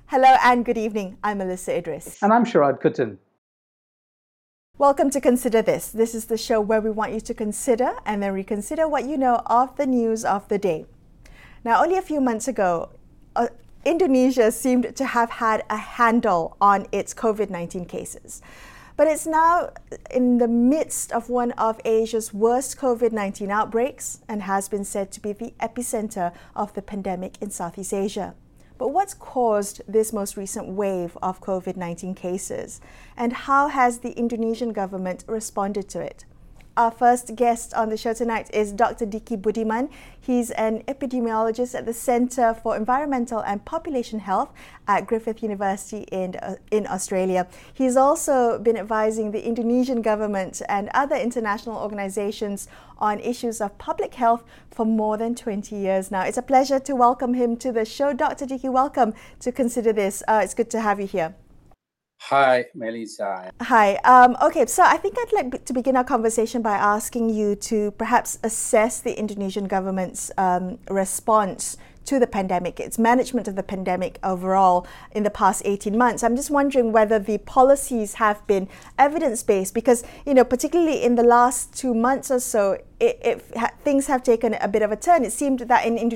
Hello and good evening. I'm Melissa Idris. And I'm Sharad Kuttan. Welcome to Consider This. This is the show where we want you to consider and then reconsider what you know of the news of the day. Now, only a few months ago, Indonesia seemed to have had a handle on its COVID-19 cases. But it's now in the midst of one of Asia's worst COVID-19 outbreaks and has been said to be the epicenter of the pandemic in Southeast Asia. But what's caused this most recent wave of COVID-19 cases? And how has the Indonesian government responded to it? Our first guest on the show tonight is Dr. Diki Budiman. He's an epidemiologist at the Centre for Environmental and Population Health at Griffith University in Australia. He's also been advising the Indonesian government and other international organizations on issues of public health for more than 20 years now. It's a pleasure to welcome him to the show. Dr. Diki, welcome to Consider This. It's good to have you here. Hi, Melissa. Hi. Okay, so I think I'd like to begin our conversation by asking you to perhaps assess the Indonesian government's response to the pandemic, its management of the pandemic overall in the past 18 months. I'm just wondering whether the policies have been evidence-based because, particularly in the last 2 months or so, things have taken a bit of a turn. It seemed that in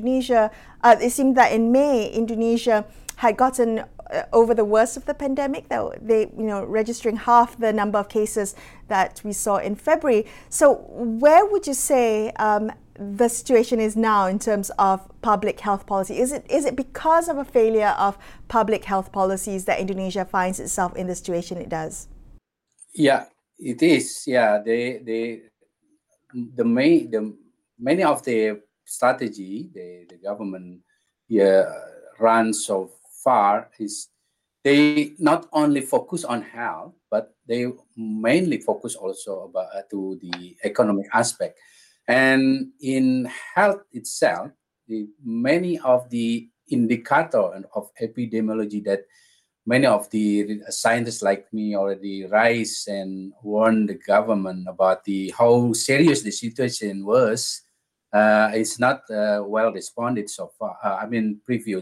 May, Indonesia had gotten over the worst of the pandemic. They registering half the number of cases that we saw in February. So where would you say the situation is now in terms of public health policy? Is it because of a failure of public health policies that Indonesia finds itself in the situation it does? Yeah, it is. Yeah, many of the strategy the government runs so far is they not only focus on health, but they mainly focus also to the economic aspect. And in health itself, many of the indicator of epidemiology that many of the scientists like me already raised and warned the government about how serious the situation was, it's not well responded so far. Previously.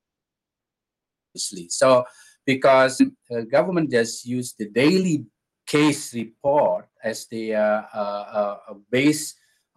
So because government just use the daily case report as the base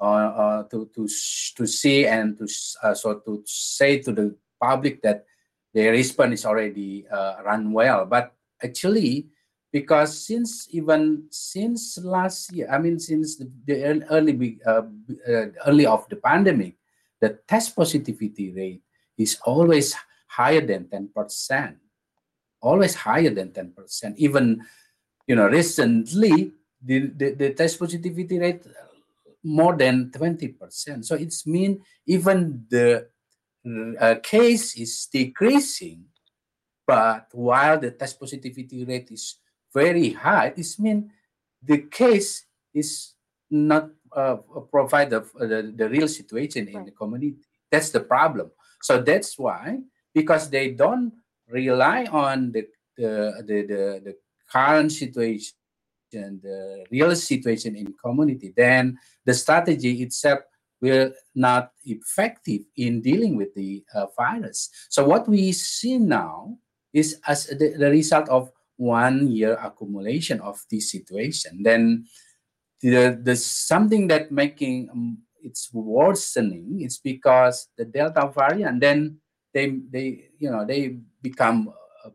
to see and to say to the public that the response is already run well. But actually, because since last year, since the early of the pandemic, the test positivity rate is always higher than 10%, always higher than 10%. Even, recently, the test positivity rate more than 20%. So it's mean even the case is decreasing, but while the test positivity rate is very high, it mean the case is not provide the real situation in the community. That's the problem. So that's why, because they don't rely on the current situation, the real situation in community, then the strategy itself will not effective in dealing with the virus. So what we see now is as the result of 1 year accumulation of this situation. Then the something that making it's worsening is because the Delta variant. Then they become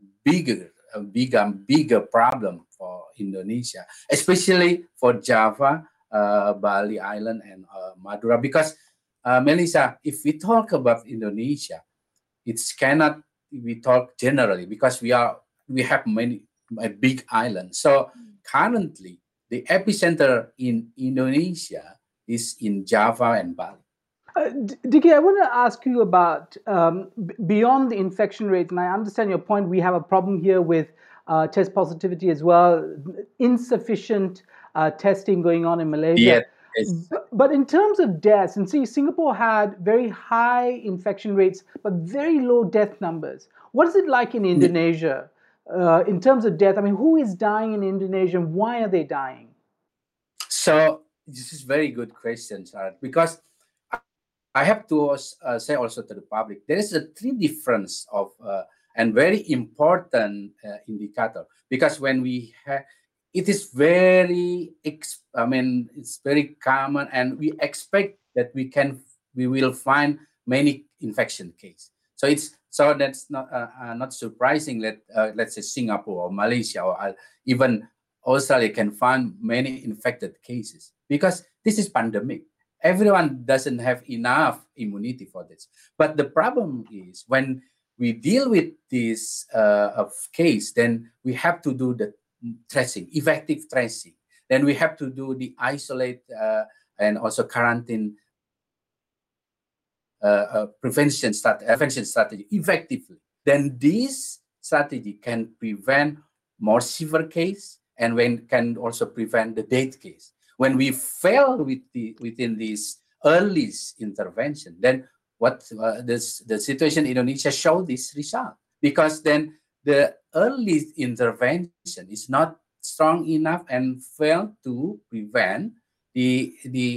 bigger problem for Indonesia, especially for Java, Bali Island, and Madura. Because Melissa, if we talk about Indonesia, it's cannot we talk generally because we have many big islands. So currently, the epicenter in Indonesia is in Java and Bali. Diki, I want to ask you about beyond the infection rates, and I understand your point. We have a problem here with test positivity as well, insufficient testing going on in Malaysia. Yes. But in terms of deaths, and see, Singapore had very high infection rates, but very low death numbers. What is it like in Indonesia in terms of death? I mean, who is dying in Indonesia and why are they dying? So this is very good question, Sarah, because I have to say also to the public, there is a three difference of and very important indicator, because when we have, it is very, it's very common, and we expect that we will find many infection cases. So that's not surprising that let's say Singapore or Malaysia or even Australia can find many infected cases, because this is pandemic. Everyone doesn't have enough immunity for this. But the problem is when we deal with this case, then we have to do the tracing, effective tracing. Then we have to do the isolate and also quarantine prevention strategy effectively. Then this strategy can prevent more severe case, and can also prevent the death case. When we fail within this early intervention, then the situation in Indonesia show this result, because then the early intervention is not strong enough and fail to prevent the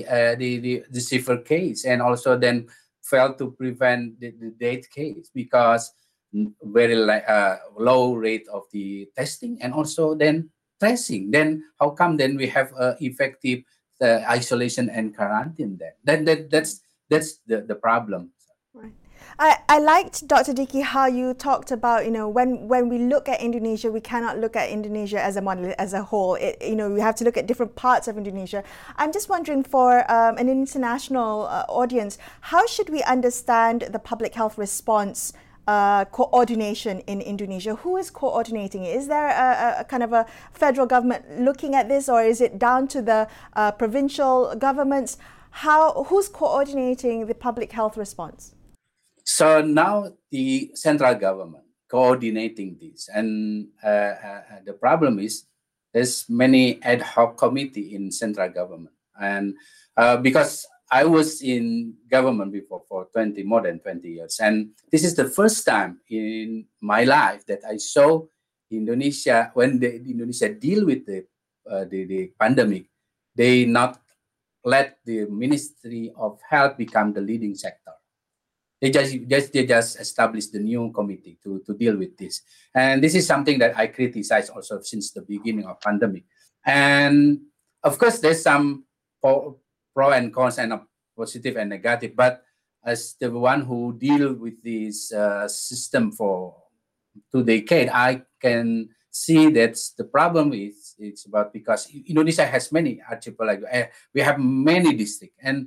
severe case, and also then fail to prevent the death case, because very low rate of the testing and also then tracing. Then how come then we have effective isolation and quarantine then? That's the problem. Right. I liked, Dr. Diki, how you talked about, when we look at Indonesia, we cannot look at Indonesia as a monolith, as a whole. We have to look at different parts of Indonesia. I'm just wondering, for an international audience, how should we understand the public health response coordination in Indonesia? Who is coordinating it? Is there a kind of a federal government looking at this, or is it down to the provincial governments? Who's coordinating the public health response? So now the central government coordinating this, and the problem is there's many ad hoc committee in central government, and because I was in government before for more than 20 years, and this is the first time in my life that I saw Indonesia, when Indonesia deal with the pandemic, they not let the Ministry of Health become the leading sector. They just established the new committee to deal with this. And this is something that I criticize also since the beginning of pandemic. And of course, there's some pro and cons, and positive and negative. But as the one who deal with this system for 2 decades, I can see that the problem is it's about, because Indonesia has many archipelago. We have many districts, and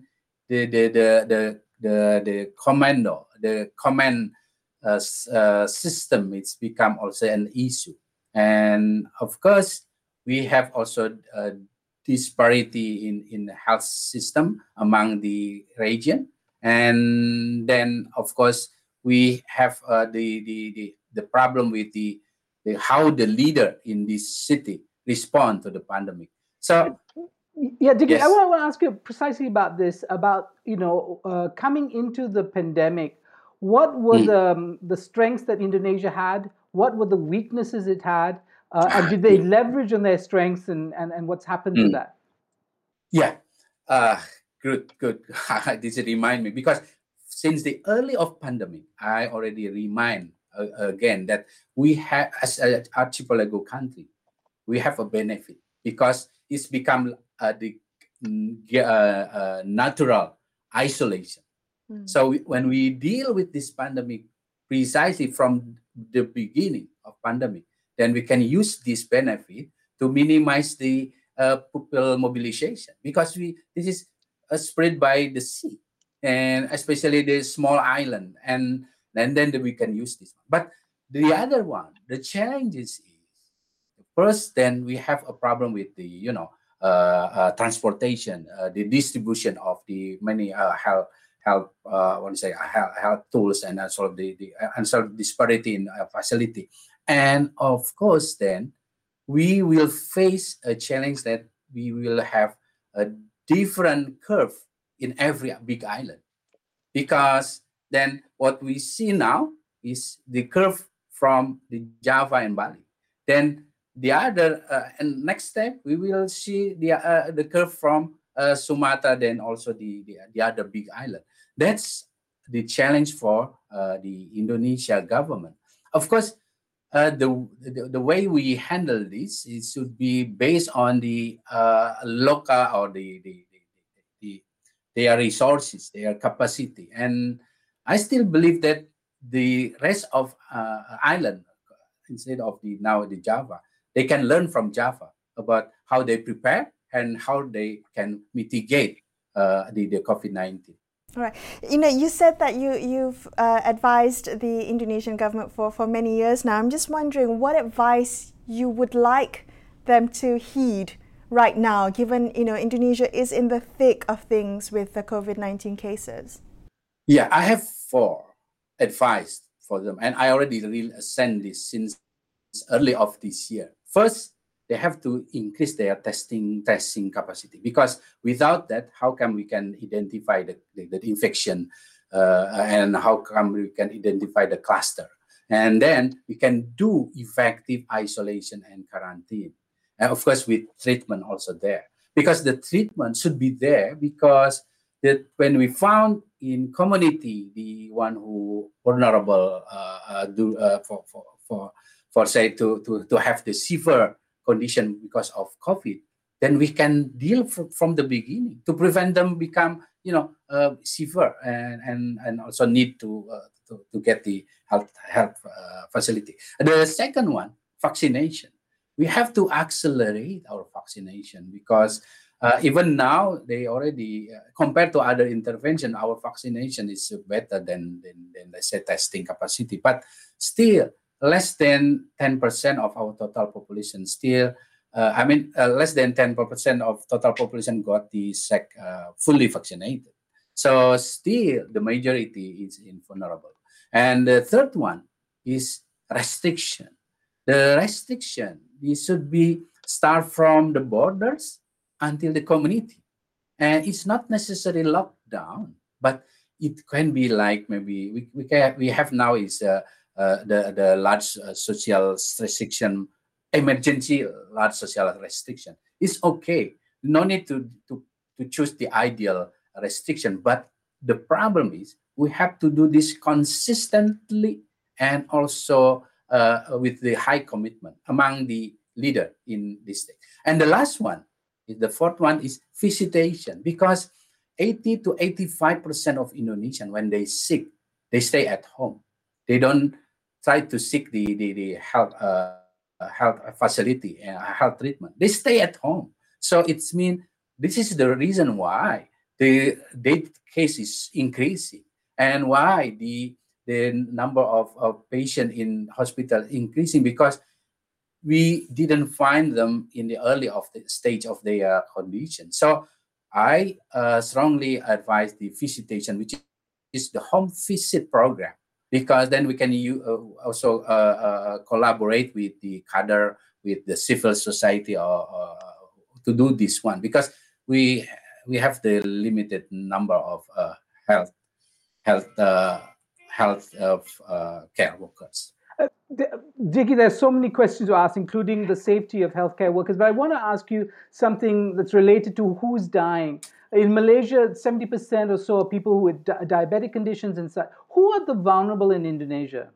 the command system, it's become also an issue. And of course, we have also disparity in the health system among the region. And then of course we have the problem with the how the leader in this city respond to the pandemic. So yeah, Diki, yes. I want to ask you precisely about this, about coming into the pandemic. What were the strengths that Indonesia had? What were the weaknesses it had? And did they leverage on their strengths, and what's happened to that? Yeah, good. This remind me, because since the early of pandemic, I already remind again that we have, as an archipelago country, we have a benefit, because it's become the natural isolation. So when we deal with this pandemic precisely from the beginning of pandemic, then we can use this benefit to minimize the people mobilization, because this is spread by the sea, and especially the small island, and then we can use this one. But the other one, the challenge is first, then we have a problem with the transportation, the distribution of the many health tools, and also the disparity in facility. And of course, then we will face a challenge that we will have a different curve in every big island, because then what we see now is the curve from the Java and Bali. Then the other and next step, we will see the curve from Sumatra, then also the other big island. That's the challenge for the Indonesia government. of course, the way we handle this, it should be based on the local or the their resources, their capacity, and I still believe that the rest of island, instead of the Java, they can learn from Java about how they prepare and how they can mitigate the COVID-19. All right. You said that you've advised the Indonesian government for many years now. I'm just wondering what advice you would like them to heed right now, given Indonesia is in the thick of things with the COVID-19 cases. Yeah, I have 4 advice for them, and I already really sent this since early of this year. First, they have to increase their testing capacity, because without that, how come we can identify the infection and how come we can identify the cluster, and then we can do effective isolation and quarantine, and of course with treatment also there, because the treatment should be there, because that when we found in community the one who vulnerable for say to have the severe condition because of COVID, then we can deal from the beginning to prevent them become severe and also need to get the health facility. The second one, vaccination. We have to accelerate our vaccination, because even now they already compared to other intervention, our vaccination is better than let's say testing capacity, but still less than 10% of our total population still. Less than 10% of total population got the fully vaccinated. So still the majority is vulnerable. And the third one is restriction. The restriction, it should be start from the borders until the community. And it's not necessarily lockdown, but it can be like maybe we have now is the large social restriction, emergency large social restriction. It's okay. No need to choose the ideal restriction. But the problem is we have to do this consistently and also with the high commitment among the leader in this state. And the last one, the fourth one is visitation, because 80 to 85% of Indonesians, when they sick, they stay at home. They don't try to seek the health facility and health treatment. They stay at home. So it's mean this is the reason why the death case is increasing and why the number of patients in hospital increasing, because we didn't find them in the early of the stage of their condition. So I strongly advise the visitation, which is the home visit program, because then we can also collaborate with the cadre, with the civil society, to do this one, because we have the limited number of health care workers. Dickie, there's so many questions to ask, including the safety of healthcare workers. But I want to ask you something that's related to who's dying. In Malaysia, 70% or so are people with diabetic conditions and such. Who are the vulnerable in Indonesia?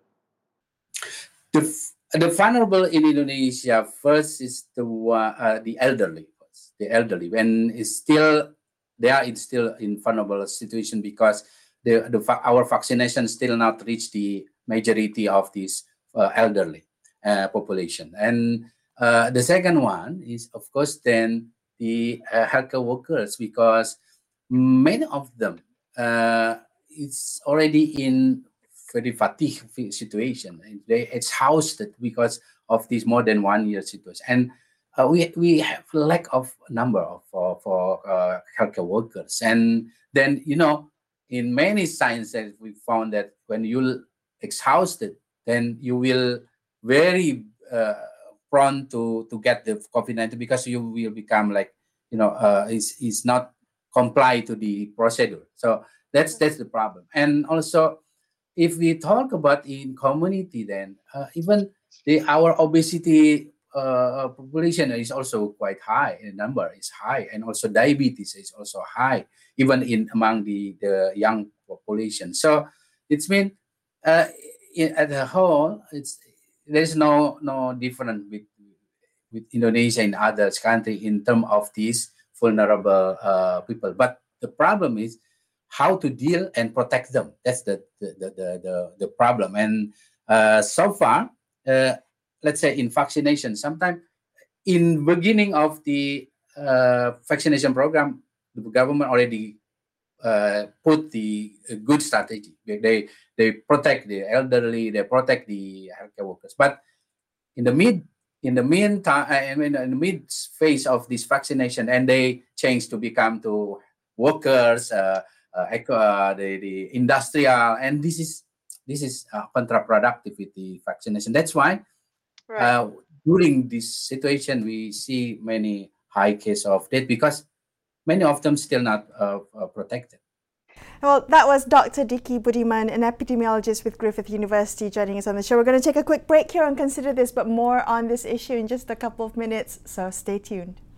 The vulnerable in Indonesia first is the elderly. The elderly, when they are still in vulnerable situation, because our vaccination still not reach the majority of this elderly population. And the second one is, of course, then the healthcare workers, because many of them is already in very fatigue situation. It's housed because of this more than 1 year situation. And we have lack of number for healthcare workers. And then, in many sciences, we found that when you exhausted, then you will very prone to get the COVID-19, because you will become like, is not comply to the procedure. So that's the problem. And also, if we talk about in community, then even our obesity population is also quite high. The number is high, and also diabetes is also high, even among the young population. So it's mean at the whole, there's no difference with Indonesia and others country in terms of these vulnerable people. But the problem is how to deal and protect them. That's the problem. And so far, let's say in vaccination, sometimes in beginning of the vaccination program, the government already put the good strategy. They protect the elderly, they protect the healthcare workers. But in the meantime, I mean, in the mid phase of this vaccination, and they change to become to workers, the industrial, and this is counterproductive with the vaccination. That's why during this situation we see many high case of death because many of them still not protected. Well, that was Dr. Diki Budiman, an epidemiologist with Griffith University, joining us on the show. We're going to take a quick break here and consider this, but more on this issue in just a couple of minutes, so stay tuned.